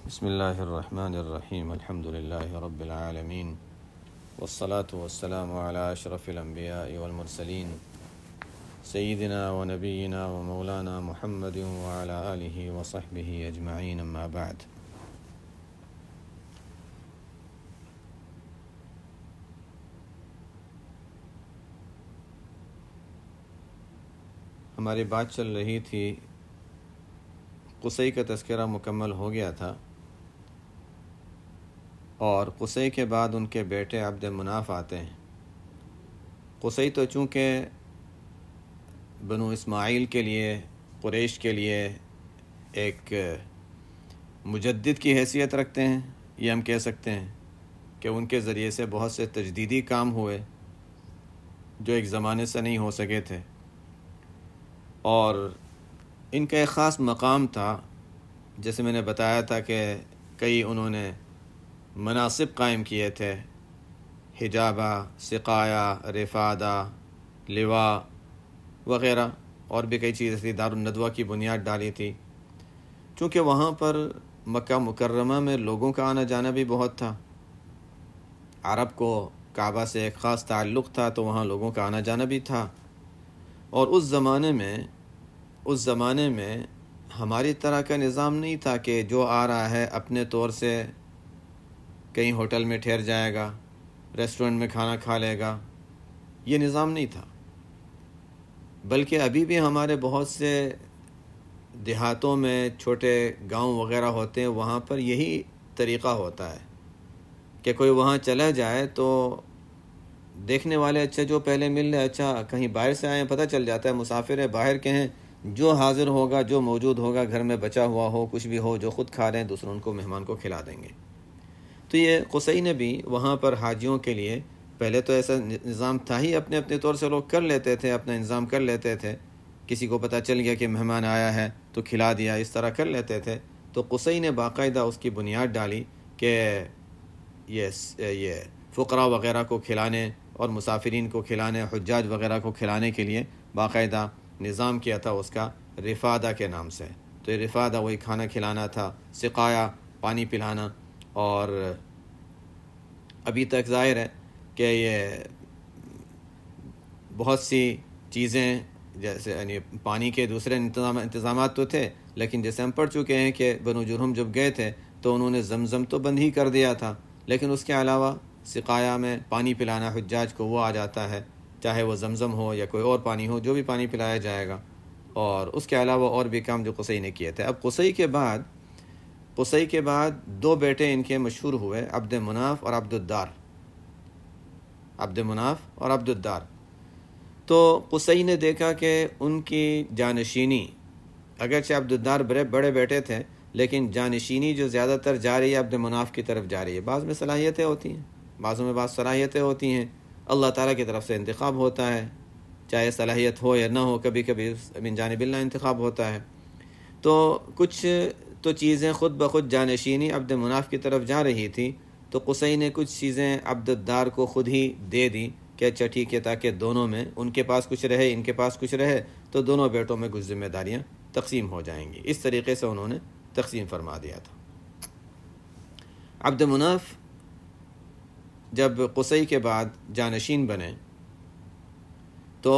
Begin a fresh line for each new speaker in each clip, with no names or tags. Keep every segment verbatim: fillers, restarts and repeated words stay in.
بسم اللہ الرحمن الرحیم الحمد للہ رب العالمین والصلاة والسلام علی اشرف الانبیاء والمرسلین سیدنا و نبینا و مولانا محمد وعلی آلہ وصحبہ اجمعین، اما بعد۔ ہماری بات چل رہی تھی، قصی کا تذکرہ مکمل ہو گیا تھا، اور قصی کے بعد ان کے بیٹے عبد مناف آتے ہیں۔ قصی تو چونکہ بنو اسماعیل کے لیے، قریش کے لیے ایک مجدد کی حیثیت رکھتے ہیں، یہ ہم کہہ سکتے ہیں کہ ان کے ذریعے سے بہت سے تجدیدی کام ہوئے جو ایک زمانے سے نہیں ہو سکے تھے، اور ان کا ایک خاص مقام تھا۔ جیسے میں نے بتایا تھا کہ کئی انہوں نے مناصب قائم کیے تھے، حجابہ، سقایا، رفادہ، لواء وغیرہ، اور بھی کئی چیزیں تھی۔ دارالندوہ کی بنیاد ڈالی تھی، چونکہ وہاں پر مکہ مکرمہ میں لوگوں کا آنا جانا بھی بہت تھا، عرب کو کعبہ سے ایک خاص تعلق تھا، تو وہاں لوگوں کا آنا جانا بھی تھا۔ اور اس زمانے میں اس زمانے میں ہماری طرح کا نظام نہیں تھا کہ جو آ رہا ہے اپنے طور سے کہیں ہوٹل میں ٹھہر جائے گا، ریسٹورنٹ میں کھانا کھا لے گا، یہ نظام نہیں تھا۔ بلکہ ابھی بھی ہمارے بہت سے دیہاتوں میں چھوٹے گاؤں وغیرہ ہوتے ہیں، وہاں پر یہی طریقہ ہوتا ہے کہ کوئی وہاں چلا جائے تو دیکھنے والے اچھا جو پہلے مل رہے، اچھا کہیں باہر سے آئے ہیں، پتہ چل جاتا ہے مسافر ہے، باہر کے ہیں، جو حاضر ہوگا، جو موجود ہوگا، گھر میں بچا ہوا ہو، کچھ بھی ہو، جو خود کھا رہے ہیں دوسروں کو، مہمان کو کھلا دیں گے۔ تو یہ قصی نے بھی وہاں پر حاجیوں کے لیے، پہلے تو ایسا نظام تھا ہی، اپنے اپنے طور سے لوگ کر لیتے تھے، اپنا انتظام کر لیتے تھے، کسی کو پتہ چل گیا کہ مہمان آیا ہے تو کھلا دیا، اس طرح کر لیتے تھے۔ تو قصی نے باقاعدہ اس کی بنیاد ڈالی کہ یہ یہ فقراء وغیرہ کو کھلانے اور مسافرین کو کھلانے، حجاج وغیرہ کو کھلانے کے لیے باقاعدہ نظام کیا تھا اس کا، رفادہ کے نام سے۔ تو یہ رفادہ وہی کھانا کھلانا تھا، سقایا پانی پلانا، اور ابھی تک ظاہر ہے کہ یہ بہت سی چیزیں، جیسے یعنی پانی کے دوسرے انتظام انتظامات تو تھے، لیکن جیسے ہم پڑھ چکے ہیں کہ بنو جرہم جب گئے تھے تو انہوں نے زمزم تو بند ہی کر دیا تھا، لیکن اس کے علاوہ سقایا میں پانی پلانا حجاج کو وہ آ جاتا ہے، چاہے وہ زمزم ہو یا کوئی اور پانی ہو، جو بھی پانی پلایا جائے گا۔ اور اس کے علاوہ اور بھی کام جو قصی نے کیے تھے۔ اب قصی کے بعد قصی کے بعد دو بیٹے ان کے مشہور ہوئے، عبد مناف اور عبد الدار عبد مناف اور عبد الدار۔ تو قصی نے دیکھا کہ ان کی جانشینی، اگرچہ عبد الدار بڑے بڑے بیٹے تھے، لیکن جانشینی جو زیادہ تر جا رہی ہے عبد مناف کی طرف جا رہی ہے۔ بعض میں صلاحیتیں ہوتی ہیں، بعضوں میں بعض صلاحیتیں ہوتی ہیں، اللہ تعالیٰ کی طرف سے انتخاب ہوتا ہے، چاہے صلاحیت ہو یا نہ ہو، کبھی کبھی من جانب اللہ انتخاب ہوتا ہے۔ تو کچھ تو چیزیں خود بخود جانشینی عبد مناف کی طرف جا رہی تھی، تو قصی نے کچھ چیزیں عبد الدار کو خود ہی دے دی کہ اچھا ٹھیک ہے، تاکہ دونوں میں، ان کے پاس کچھ رہے، ان کے پاس کچھ رہے، تو دونوں بیٹوں میں کچھ ذمہ داریاں تقسیم ہو جائیں گی۔ اس طریقے سے انہوں نے تقسیم فرما دیا تھا۔ عبد مناف جب قصی کے بعد جانشین بنے تو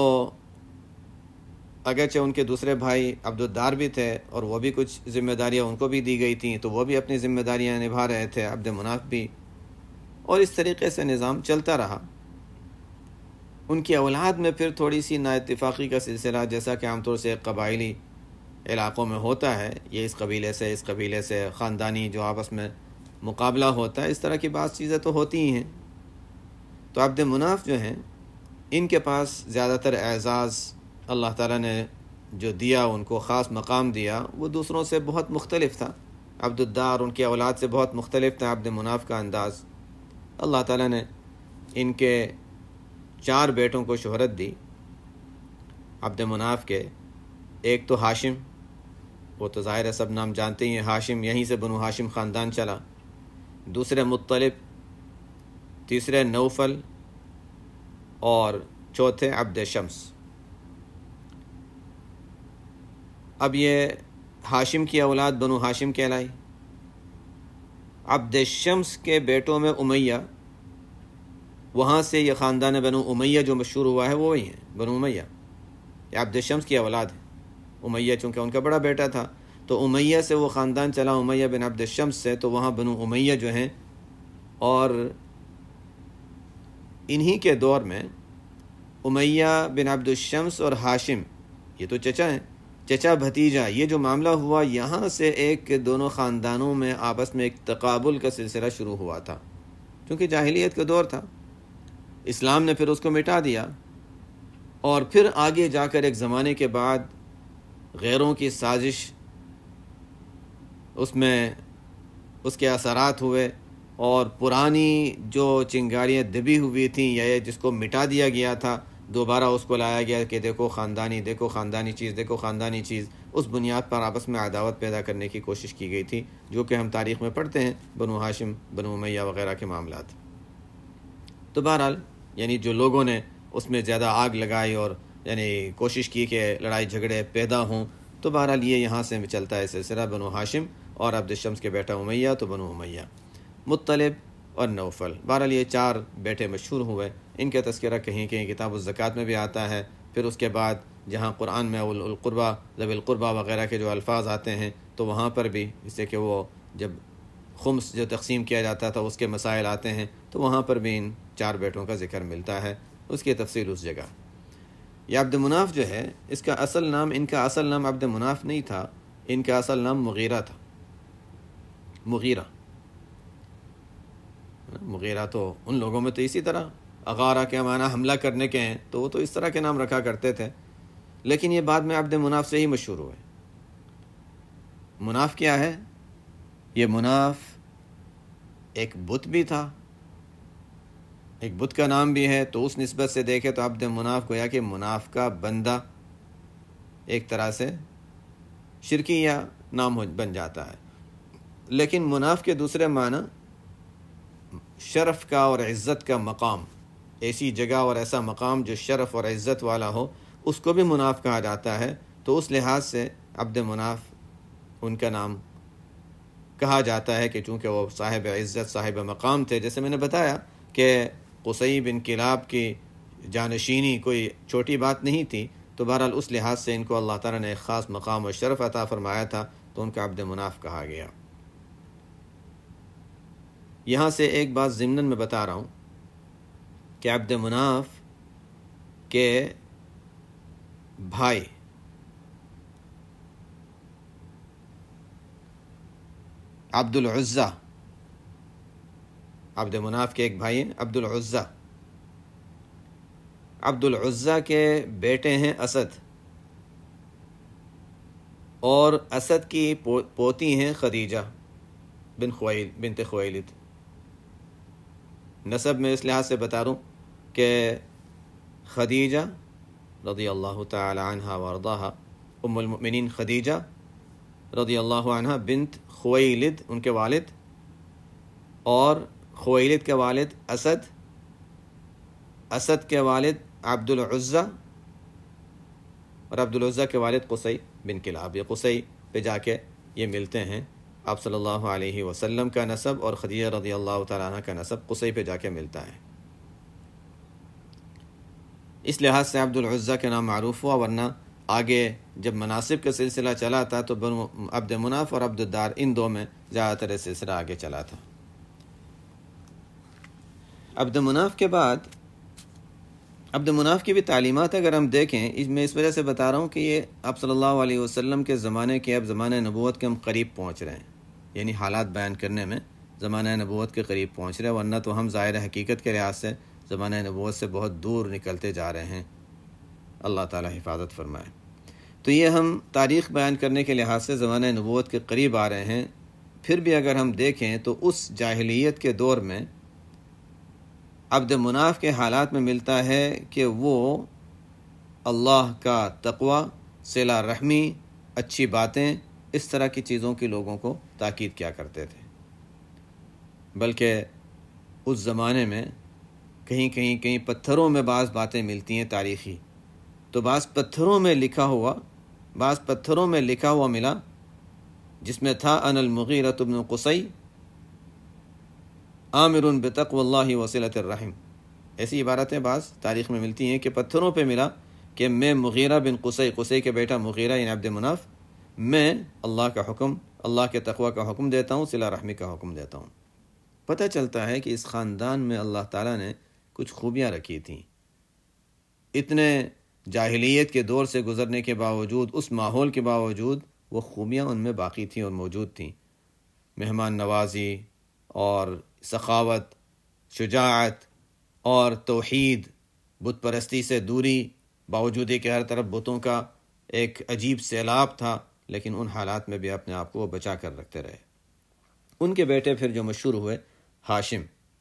اگرچہ ان کے دوسرے بھائی عبد الدار بھی تھے، اور وہ بھی کچھ ذمہ داریاں ان کو بھی دی گئی تھیں، تو وہ بھی اپنی ذمہ داریاں نبھا رہے تھے، عبد مناف بھی، اور اس طریقے سے نظام چلتا رہا۔ ان کی اولاد میں پھر تھوڑی سی نا اتفاقی کا سلسلہ، جیسا کہ عام طور سے قبائلی علاقوں میں ہوتا ہے، یہ اس قبیلے سے اس قبیلے سے، خاندانی جو آپس میں مقابلہ ہوتا ہے، اس طرح کی بعض چیزیں تو ہوتی ہی ہیں۔ تو عبد مناف جو ہیں، ان کے پاس زیادہ تر اعزاز اللہ تعالیٰ نے جو دیا، ان کو خاص مقام دیا، وہ دوسروں سے بہت مختلف تھا۔ عبد الدار ان کی اولاد سے بہت مختلف تھا عبد مناف کا انداز۔ اللہ تعالیٰ نے ان کے چار بیٹوں کو شہرت دی عبد مناف کے۔ ایک تو ہاشم، وہ تو ظاہر ہے سب نام جانتے ہی ہیں، ہاشم، یہیں سے بنو ہاشم خاندان چلا۔ دوسرے مطلب، تیسرے نوفل، اور چوتھے عبد شمس۔ اب یہ ہاشم کی اولاد بنو ہاشم کہلائی، عبد الشمس کے بیٹوں میں امیہ، وہاں سے یہ خاندان بنو امیہ جو مشہور ہوا ہے وہ وہی ہیں، بنو امیہ، یہ عبد الشمس کی اولاد ہے۔ امیہ چونکہ ان کا بڑا بیٹا تھا تو امیہ سے وہ خاندان چلا، امیہ بن عبد الشمس سے، تو وہاں بنو امیہ جو ہیں، اور انہی کے دور میں امیہ بن عبد الشمس اور ہاشم، یہ تو چچا ہیں، چچا بھتیجا، یہ جو معاملہ ہوا یہاں سے ایک دونوں خاندانوں میں آپس میں ایک تقابل کا سلسلہ شروع ہوا تھا، کیونکہ جاہلیت کا دور تھا، اسلام نے پھر اس کو مٹا دیا، اور پھر آگے جا کر ایک زمانے کے بعد غیروں کی سازش اس میں اس کے اثرات ہوئے، اور پرانی جو چنگاریاں دبی ہوئی تھیں یا جس کو مٹا دیا گیا تھا دوبارہ اس کو لایا گیا کہ دیکھو خاندانی، دیکھو خاندانی چیز، دیکھو خاندانی چیز، اس بنیاد پر آپس میں عداوت پیدا کرنے کی کوشش کی گئی تھی، جو کہ ہم تاریخ میں پڑھتے ہیں، بنو ہاشم، بنو امیہ وغیرہ کے معاملات۔ تو بہرحال یعنی جو لوگوں نے اس میں زیادہ آگ لگائی اور یعنی کوشش کی کہ لڑائی جھگڑے پیدا ہوں، تو بہرحال یہ یہاں سے چلتا ہے سلسلہ، بنو ہاشم اور عبد الشمس کے بیٹا امیہ تو بنو امیہ، مطلب اور نوفل، بہرحال یہ چار بیٹے مشہور ہوئے۔ ان کا تذکرہ کہیں کہیں کتاب الزکوٰۃ میں بھی آتا ہے، پھر اس کے بعد جہاں قرآن میں اول القربہ، ذوی القربہ وغیرہ کے جو الفاظ آتے ہیں تو وہاں پر بھی، اس سے کہ وہ جب خمس جو تقسیم کیا جاتا تھا اس کے مسائل آتے ہیں تو وہاں پر بھی ان چار بیٹوں کا ذکر ملتا ہے، اس کی تفصیل اس جگہ۔ یہ عبد مناف جو ہے، اس کا اصل نام، ان کا اصل نام عبد مناف نہیں تھا، ان کا اصل نام مغیرہ تھا، مغیرہ مغیرہ تو ان لوگوں میں تو اسی طرح اغارہ کے معنی حملہ کرنے کے ہیں، تو وہ تو اس طرح کے نام رکھا کرتے تھے، لیکن یہ بعد میں عبد مناف سے ہی مشہور ہوئے۔ مناف کیا ہے؟ یہ مناف ایک بت بھی تھا، ایک بت کا نام بھی ہے، تو اس نسبت سے دیکھے تو عبد مناف گویا کہ مناف کا بندہ ایک طرح سے شرکی یا نام بن جاتا ہے، لیکن مناف کے دوسرے معنی شرف کا اور عزت کا مقام، ایسی جگہ اور ایسا مقام جو شرف اور عزت والا ہو، اس کو بھی مناف کہا جاتا ہے، تو اس لحاظ سے عبد مناف ان کا نام کہا جاتا ہے کہ چونکہ وہ صاحب عزت، صاحب مقام تھے، جیسے میں نے بتایا کہ قصی بن کلاب کی جانشینی کوئی چھوٹی بات نہیں تھی، تو بہرحال اس لحاظ سے ان کو اللہ تعالیٰ نے ایک خاص مقام اور شرف عطا فرمایا تھا، تو ان کا عبد مناف کہا گیا۔ یہاں سے ایک بات ضمناً میں بتا رہا ہوں کہ عبد مناف کے بھائی عبد العزہ، عبد مناف کے ایک بھائی ہیں عبد العزہ، عبد العزہ کے بیٹے ہیں اسد، اور اسد کی پوتی ہیں خدیجہ بن خویل بنت خویلد۔ نسب میں اس لحاظ سے بتا رہا ہوں کہ خدیجہ رضی اللہ تعالی عنہ وارضاہا، ام المؤمنین خدیجہ رضی اللہ عنہ بنت خویلد ان کے والد، اور خویلد کے والد اسد، اسد کے والد عبد العزہ، اور عبد العزہ کے والد قصی بن کلاب۔ یہ قصی پہ جا کے یہ ملتے ہیں، آپ صلی اللہ علیہ وسلم کا نسب اور خدیجہ رضی اللہ تعالیٰ عنہ کا نسب قصی پہ جا کے ملتا ہے، اس لحاظ سے عبد العزہ کے نام معروف ہوا، ورنہ آگے جب مناسب کا سلسلہ چلا تھا تو بنو عبد مناف اور عبد الدار، ان دو میں زیادہ تر سلسلہ آگے چلا تھا۔ عبد مناف کے بعد عبد مناف کی بھی تعلیمات اگر ہم دیکھیں، اس میں اس وجہ سے بتا رہا ہوں کہ یہ آپ صلی اللہ علیہ وسلم کے زمانے کے، اب زمانہ نبوت کے ہم قریب پہنچ رہے ہیں، یعنی حالات بیان کرنے میں زمانہ نبوت کے قریب پہنچ رہے ہیں، ورنہ تو ہم ظاہر حقیقت کے لحاظ سے زمانہ نبوت سے بہت دور نکلتے جا رہے ہیں، اللہ تعالی حفاظت فرمائے۔ تو یہ ہم تاریخ بیان کرنے کے لحاظ سے زمانہ نبوت کے قریب آ رہے ہیں، پھر بھی اگر ہم دیکھیں تو اس جاہلیت کے دور میں عبد مناف کے حالات میں ملتا ہے کہ وہ اللہ کا تقوی، صلہ رحمی، اچھی باتیں، اس طرح کی چیزوں کی لوگوں کو تاکید کیا کرتے تھے، بلکہ اس زمانے میں کہیں کہیں کہیں پتھروں میں بعض باتیں ملتی ہیں تاریخی، تو بعض پتھروں میں لکھا ہوا بعض پتھروں میں لکھا ہوا ملا، جس میں تھا ان المغیرۃ بن قصی عامر بتقوی اللہ وصلۃ الرحم، ایسی عبارتیں بعض تاریخ میں ملتی ہیں کہ پتھروں پہ ملا کہ میں مغیرہ بن قصی، قصی کے بیٹا مغیرہ یعنی عبد مناف، میں اللہ کا حکم، اللہ کے تقوی کا حکم دیتا ہوں، صلہ رحمی کا حکم دیتا ہوں۔ پتہ چلتا ہے کہ اس خاندان میں اللہ تعالیٰ نے کچھ خوبیاں رکھی تھیں، اتنے جاہلیت کے دور سے گزرنے کے باوجود، اس ماحول کے باوجود وہ خوبیاں ان میں باقی تھیں اور موجود تھیں، مہمان نوازی اور سخاوت، شجاعت اور توحید، بت پرستی سے دوری، باوجود کہ ہر طرف بتوں کا ایک عجیب سیلاب تھا، لیکن ان حالات میں بھی اپنے آپ کو وہ بچا کر رکھتے رہے۔ ان کے بیٹے پھر جو مشہور ہوئے ہاشم،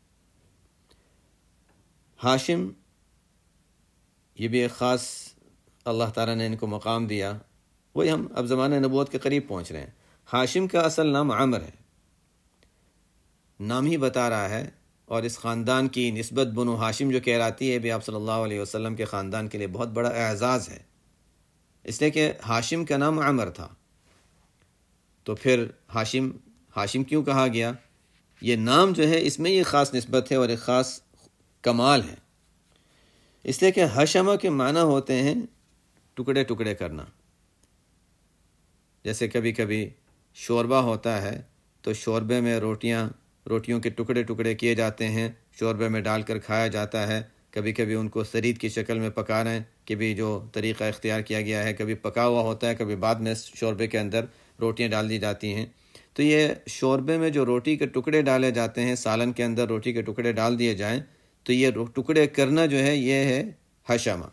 ہاشم یہ بھی ایک خاص اللہ تعالیٰ نے ان کو مقام دیا، وہی ہم اب زمانہ نبوت کے قریب پہنچ رہے ہیں۔ ہاشم کا اصل نام عامر ہے، نام ہی بتا رہا ہے، اور اس خاندان کی نسبت بنو ہاشم جو کہلاتی ہے بھی آپ صلی اللہ علیہ وسلم کے خاندان کے لیے بہت بڑا اعزاز ہے، اس لیے کہ ہاشم کا نام عامر تھا۔ تو پھر ہاشم ہاشم کیوں کہا گیا؟ یہ نام جو ہے اس میں یہ خاص نسبت ہے اور ایک خاص کمال ہے، اس لیے کہ حشمہ کے معنی ہوتے ہیں ٹکڑے ٹکڑے کرنا۔ جیسے کبھی کبھی شوربہ ہوتا ہے تو شوربے میں روٹیاں روٹیوں کے ٹکڑے ٹکڑے کیے جاتے ہیں، شوربے میں ڈال کر کھایا جاتا ہے، کبھی کبھی ان کو سرید کی شکل میں پکا رہے ہیں کہ بھی جو طریقہ اختیار کیا گیا ہے، کبھی پکا ہوا ہوتا ہے، کبھی بعد میں شوربے کے اندر روٹیاں ڈال دی جاتی ہیں۔ تو یہ شوربے میں جو روٹی کے ٹکڑے ڈالے جاتے ہیں، سالن کے اندر روٹی کے ٹکڑے ڈال دیے جائیں تو یہ ٹکڑے کرنا جو ہے یہ ہے حشمہ۔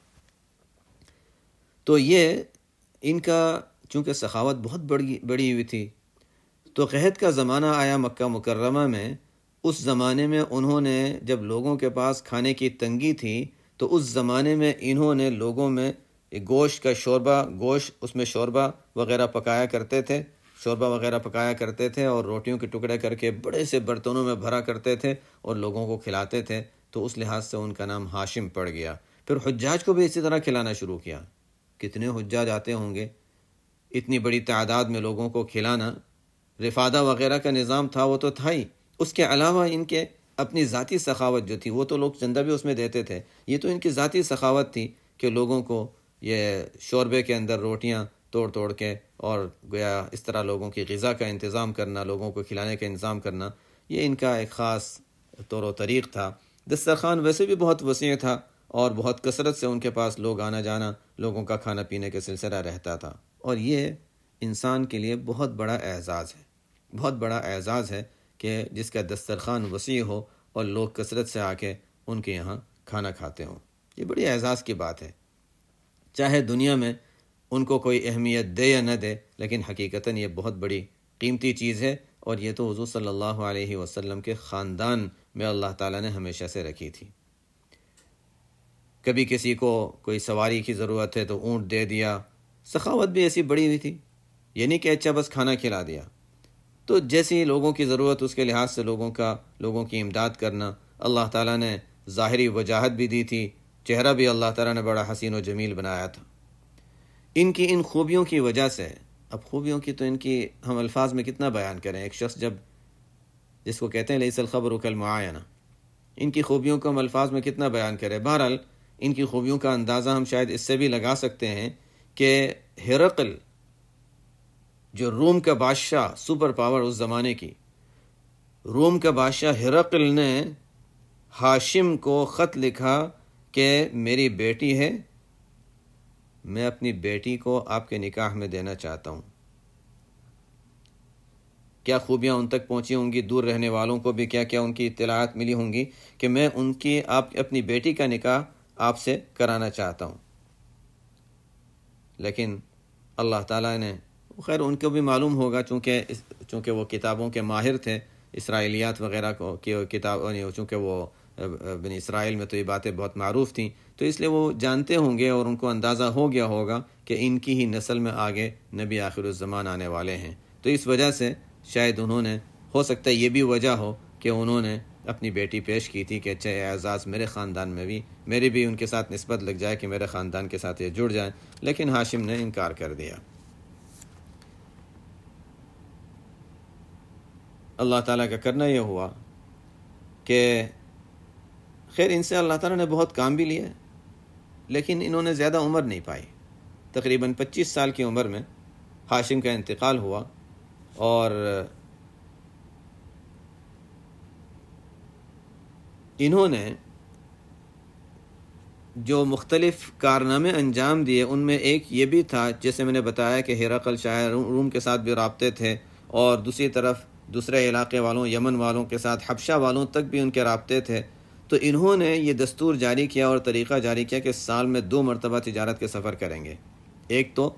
تو یہ ان کا چونکہ سخاوت بہت بڑی بڑی ہوئی تھی، تو قحط کا زمانہ آیا مکہ مکرمہ میں۔ اس زمانے میں انہوں نے جب لوگوں کے پاس کھانے کی تنگی تھی تو اس زمانے میں انہوں نے لوگوں میں گوشت کا شوربہ گوشت اس میں شوربہ وغیرہ پکایا کرتے تھے شوربہ وغیرہ پکایا کرتے تھے اور روٹیوں کے ٹکڑے کر کے بڑے سے برتنوں میں بھرا کرتے تھے اور لوگوں کو کھلاتے تھے، تو اس لحاظ سے ان کا نام ہاشم پڑ گیا۔ پھر حجاج کو بھی اسی طرح کھلانا شروع کیا۔ کتنے حجاج آتے ہوں گے، اتنی بڑی تعداد میں لوگوں کو کھلانا، رفادہ وغیرہ کا نظام تھا وہ تو تھا ہی، اس کے علاوہ ان کے اپنی ذاتی سخاوت جو تھی وہ تو لوگ چندہ بھی اس میں دیتے تھے، یہ تو ان کی ذاتی سخاوت تھی کہ لوگوں کو یہ شوربے کے اندر روٹیاں توڑ توڑ کے اور گویا اس طرح لوگوں کی غذا کا انتظام کرنا، لوگوں کو کھلانے کا انتظام کرنا، یہ ان کا ایک خاص طور و طریق تھا۔ دسترخوان ویسے بھی بہت وسیع تھا اور بہت کثرت سے ان کے پاس لوگ آنا جانا، لوگوں کا کھانا پینے کا سلسلہ رہتا تھا، اور یہ انسان کے لیے بہت بڑا اعزاز ہے، بہت بڑا اعزاز ہے کہ جس کا دسترخوان وسیع ہو اور لوگ کثرت سے آ کے ان کے یہاں کھانا کھاتے ہوں۔ یہ بڑی اعزاز کی بات ہے، چاہے دنیا میں ان کو کوئی اہمیت دے یا نہ دے، لیکن حقیقتاً یہ بہت بڑی قیمتی چیز ہے، اور یہ تو حضور صلی اللہ علیہ وسلم کے خاندان میں اللہ تعالیٰ نے ہمیشہ سے رکھی تھی۔ کبھی کسی کو کوئی سواری کی ضرورت ہے تو اونٹ دے دیا، سخاوت بھی ایسی بڑی ہوئی تھی، یہ نہیں کہ اچھا بس کھانا کھلا دیا، تو جیسی لوگوں کی ضرورت اس کے لحاظ سے لوگوں کا لوگوں کی امداد کرنا۔ اللہ تعالیٰ نے ظاہری وجاہت بھی دی تھی، چہرہ بھی اللہ تعالیٰ نے بڑا حسین و جمیل بنایا تھا۔ ان کی ان خوبیوں کی وجہ سے، اب خوبیوں کی تو ان کی ہم الفاظ میں کتنا بیان کریں، ایک شخص جب جس کو کہتے ہیں لیس الخبر کالمعاینہ، ان کی خوبیوں کو ہم الفاظ میں کتنا بیان کریں۔ بہرحال ان کی خوبیوں کا اندازہ ہم شاید اس سے بھی لگا سکتے ہیں کہ ہرقل جو روم کا بادشاہ، سپر پاور اس زمانے کی، روم کا بادشاہ ہرقل نے ہاشم کو خط لکھا کہ میری بیٹی ہے، میں اپنی بیٹی کو آپ کے نکاح میں دینا چاہتا ہوں۔ کیا خوبیاں ان تک پہنچی ہوں گی، دور رہنے والوں کو بھی کیا کیا ان کی اطلاعات ملی ہوں گی کہ میں ان کی آپ اپنی بیٹی کا نکاح آپ سے کرانا چاہتا ہوں۔ لیکن اللہ تعالیٰ نے، خیر ان کو بھی معلوم ہوگا چونکہ چونکہ وہ کتابوں کے ماہر تھے، اسرائیلیات وغیرہ کو کی کتاب، چونکہ وہ بنی اسرائیل میں تو یہ باتیں بہت معروف تھیں، تو اس لیے وہ جانتے ہوں گے اور ان کو اندازہ ہو گیا ہوگا کہ ان کی ہی نسل میں آگے نبی آخر الزمان آنے والے ہیں، تو اس وجہ سے شاید انہوں نے، ہو سکتا ہے یہ بھی وجہ ہو کہ انہوں نے اپنی بیٹی پیش کی تھی کہ اچھا اعزاز میرے خاندان میں بھی، میری بھی ان کے ساتھ نسبت لگ جائے کہ میرے خاندان کے ساتھ یہ جڑ جائیں، لیکن ہاشم نے انکار کر دیا۔ اللہ تعالیٰ کا کرنا یہ ہوا کہ خیر ان سے اللہ تعالیٰ نے بہت کام بھی لیا، لیکن انہوں نے زیادہ عمر نہیں پائی۔ تقریباً پچیس سال کی عمر میں ہاشم کا انتقال ہوا، اور انہوں نے جو مختلف کارنامے انجام دیے ان میں ایک یہ بھی تھا، جیسے میں نے بتایا کہ ہرقل شاعر روم کے ساتھ بھی رابطے تھے، اور دوسری طرف دوسرے علاقے والوں یمن والوں کے ساتھ حبشہ والوں تک بھی ان کے رابطے تھے۔ تو انہوں نے یہ دستور جاری کیا اور طریقہ جاری کیا کہ سال میں دو مرتبہ تجارت کے سفر کریں گے، ایک تو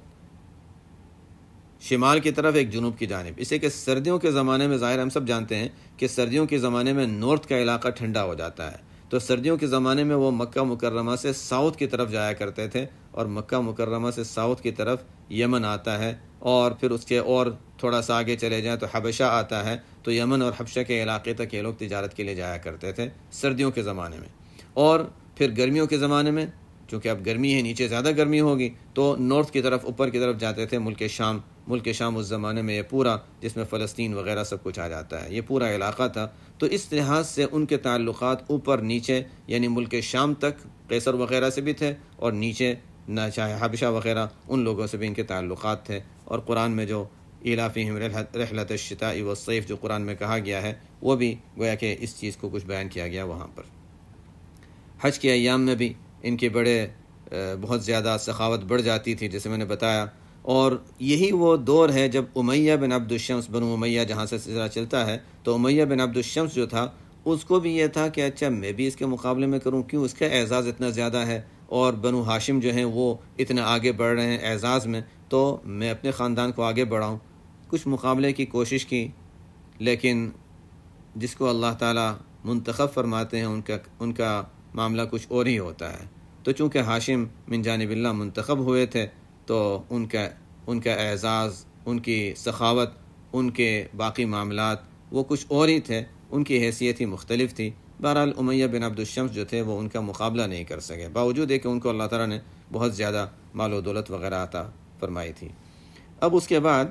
شمال کی طرف، ایک جنوب کی جانب۔ اسے کہ سردیوں کے زمانے میں ظاہر ہم سب جانتے ہیں کہ سردیوں کے زمانے میں نارتھ کا علاقہ ٹھنڈا ہو جاتا ہے، تو سردیوں کے زمانے میں وہ مکہ مکرمہ سے ساؤتھ کی طرف جایا کرتے تھے، اور مکہ مکرمہ سے ساؤتھ کی طرف یمن آتا ہے، اور پھر اس کے اور تھوڑا سا آگے چلے جائیں تو حبشہ آتا ہے، تو یمن اور حبشہ کے علاقے تک یہ لوگ تجارت کے لیے جایا کرتے تھے سردیوں کے زمانے میں۔ اور پھر گرمیوں کے زمانے میں چونکہ اب گرمی ہے، نیچے زیادہ گرمی ہوگی، تو نارتھ کی طرف اوپر کی طرف جاتے تھے، ملک شام۔ ملک شام اس زمانے میں یہ پورا، جس میں فلسطین وغیرہ سب کچھ آ جاتا ہے، یہ پورا علاقہ تھا۔ تو اس لحاظ سے ان کے تعلقات اوپر نیچے، یعنی ملک شام تک قیصر وغیرہ سے بھی تھے، اور نیچے نہ چاہے حبشہ وغیرہ ان لوگوں سے بھی ان کے تعلقات تھے۔ اور قرآن میں جو ایلافہم رحلۃ الشتاء والصیف جو قرآن میں کہا گیا ہے، وہ بھی گویا کہ اس چیز کو کچھ بیان کیا گیا وہاں پر۔ حج کے ایام میں بھی ان کے بڑے بہت زیادہ سخاوت بڑھ جاتی تھی، جیسے میں نے بتایا۔ اور یہی وہ دور ہے جب امیہ بن عبد الشمس، بنو امیہ جہاں سے سلسلہ چلتا ہے، تو امیہ بن عبد الشمس جو تھا اس کو بھی یہ تھا کہ اچھا میں بھی اس کے مقابلے میں کروں، کیوں اس کا اعزاز اتنا زیادہ ہے، اور بنو ہاشم جو ہیں وہ اتنا آگے بڑھ رہے ہیں اعزاز میں، تو میں اپنے خاندان کو آگے بڑھاؤں۔ کچھ مقابلے کی کوشش کی، لیکن جس کو اللہ تعالیٰ منتخب فرماتے ہیں ان کا ان کا معاملہ کچھ اور ہی ہوتا ہے۔ تو چونکہ ہاشم من جانب اللہ منتخب ہوئے تھے، تو ان کا ان کا اعزاز، ان کی سخاوت، ان کے باقی معاملات وہ کچھ اور ہی تھے، ان کی حیثیت ہی مختلف تھی۔ بہرحال امیہ بن عبد الشمس جو تھے وہ ان کا مقابلہ نہیں کر سکے، باوجود ہے کہ ان کو اللہ تعالیٰ نے بہت زیادہ مال و دولت وغیرہ عطا فرمائی تھی۔ اب اس کے بعد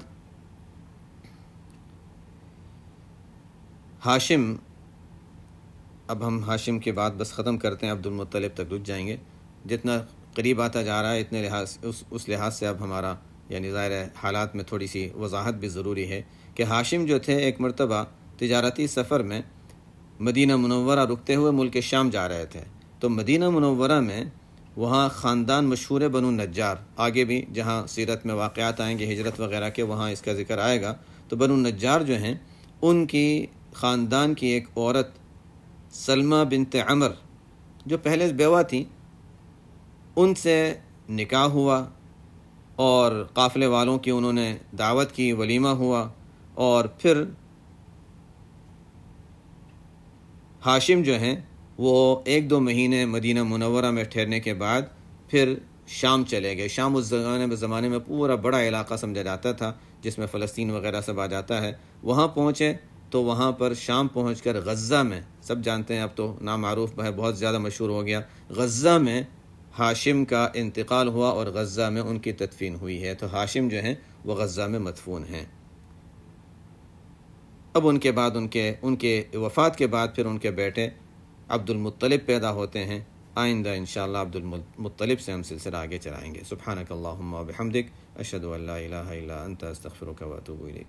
ہاشم، اب ہم ہاشم کے بعد بس ختم کرتے ہیں، عبد المطلب تک رک جائیں گے۔ جتنا قریب آتا جا رہا ہے اتنے لحاظ اس اس لحاظ سے اب ہمارا یعنی ظاہر حالات میں تھوڑی سی وضاحت بھی ضروری ہے کہ ہاشم جو تھے ایک مرتبہ تجارتی سفر میں مدینہ منورہ رکتے ہوئے ملک شام جا رہے تھے۔ تو مدینہ منورہ میں وہاں خاندان مشہور بنو نجار، آگے بھی جہاں سیرت میں واقعات آئیں گے ہجرت وغیرہ کے، وہاں اس کا ذکر آئے گا۔ تو بنو نجار جو ہیں ان کی خاندان کی ایک عورت سلمہ بنت عمر جو پہلے بیوہ تھیں، ان سے نکاح ہوا، اور قافلے والوں کی انہوں نے دعوت کی، ولیمہ ہوا، اور پھر ہاشم جو ہیں وہ ایک دو مہینے مدینہ منورہ میں ٹھہرنے کے بعد پھر شام چلے گئے۔ شام اس زمانے میں زمانے میں پورا بڑا علاقہ سمجھا جاتا تھا، جس میں فلسطین وغیرہ سب آ جاتا ہے۔ وہاں پہنچے تو وہاں پر شام پہنچ کر غزہ میں، سب جانتے ہیں اب تو نام معروف ہے، بہت زیادہ مشہور ہو گیا، غزہ میں ہاشم کا انتقال ہوا اور غزہ میں ان کی تدفین ہوئی ہے۔ تو ہاشم جو ہیں وہ غزہ میں مدفون ہیں۔ اب ان کے بعد ان کے ان کے وفات کے بعد پھر ان کے بیٹے عبد المطلب پیدا ہوتے ہیں۔ آئندہ انشاءاللہ عبد المطلب سے ہم سلسلہ آگے چلائیں گے۔ سبحانک اللہم و بحمدک، اشہد ان لا الہ الا انت، استغفرک و اتوب الیک۔